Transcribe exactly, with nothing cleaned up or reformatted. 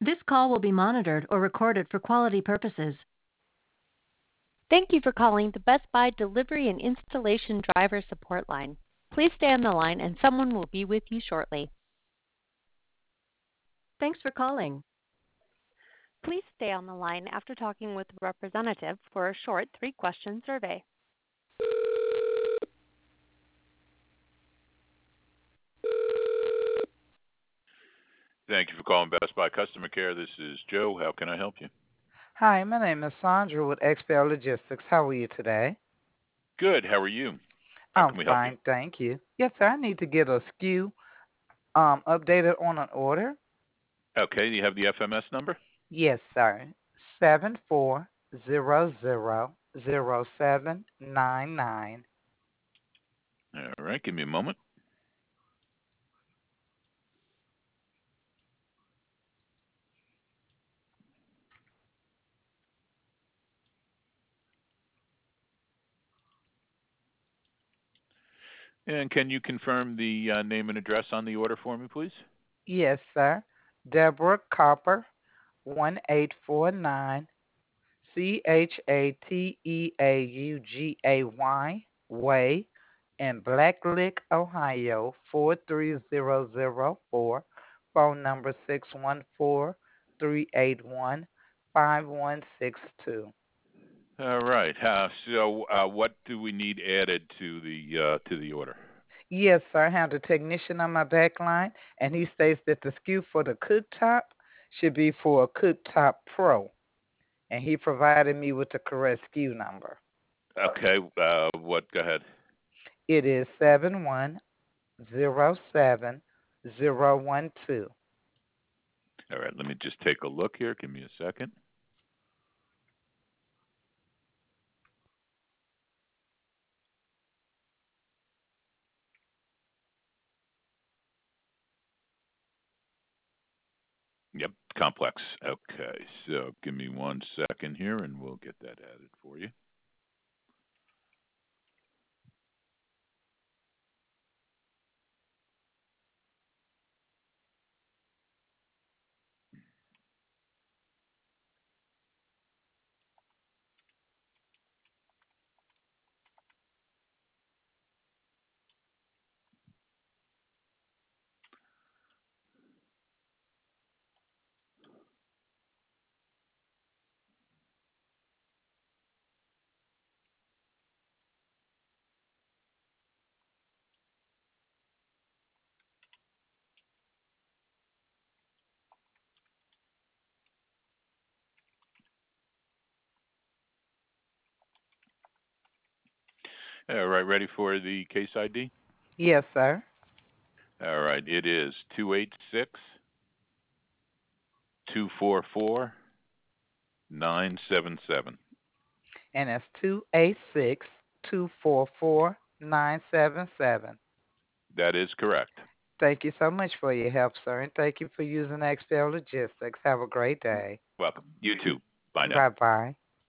This call will be monitored or recorded for quality purposes. Thank you for calling the Best Buy Delivery and Installation Driver Support Line. Please stay on the line and someone will be with you shortly. Thanks for calling. Please stay on the line after talking with a representative for a short three-question survey. Thank you for calling Best Buy Customer Care. This is Joe. How can I help you? Hi, my name is Sandra with X P L Logistics. How are you today? Good. How are you? How I'm can we help you? fine, thank you. Yes, sir. I need to get a S K U um updated on an order. Okay. Do you have the F M S number? Yes, sir. Seven four zero zero zero seven nine nine. All right. Give me a moment. And can you confirm the uh, name and address on the order for me, please? Yes, sir. Deborah Copper, one eight four nine C H A T E A U G A Y Way in Blacklick, Ohio, four three zero zero four. Phone number six one four, three eight one, five one six two. All right. Uh, so, uh, what do we need added to the uh, to the order? Yes, sir. I have the technician on my back line, and he states that the S K U for the cooktop should be for a cooktop pro, and he provided me with the correct S K U number. Okay. Uh, what? Go ahead. It is seven one zero seven zero one two. All right. Let me just take a look here. Give me a second. Yep. Complex. Okay. So, give me one second here, and we'll get that added for you. All right. Ready for the case I D? Yes, sir. All right. It is two eight six, two four four, nine seven seven. And it's two eight six, two four four, nine seven seven. That is correct. Thank you so much for your help, sir, and thank you for using X P L Logistics. Have a great day. Welcome. You too. Bye now. Bye bye.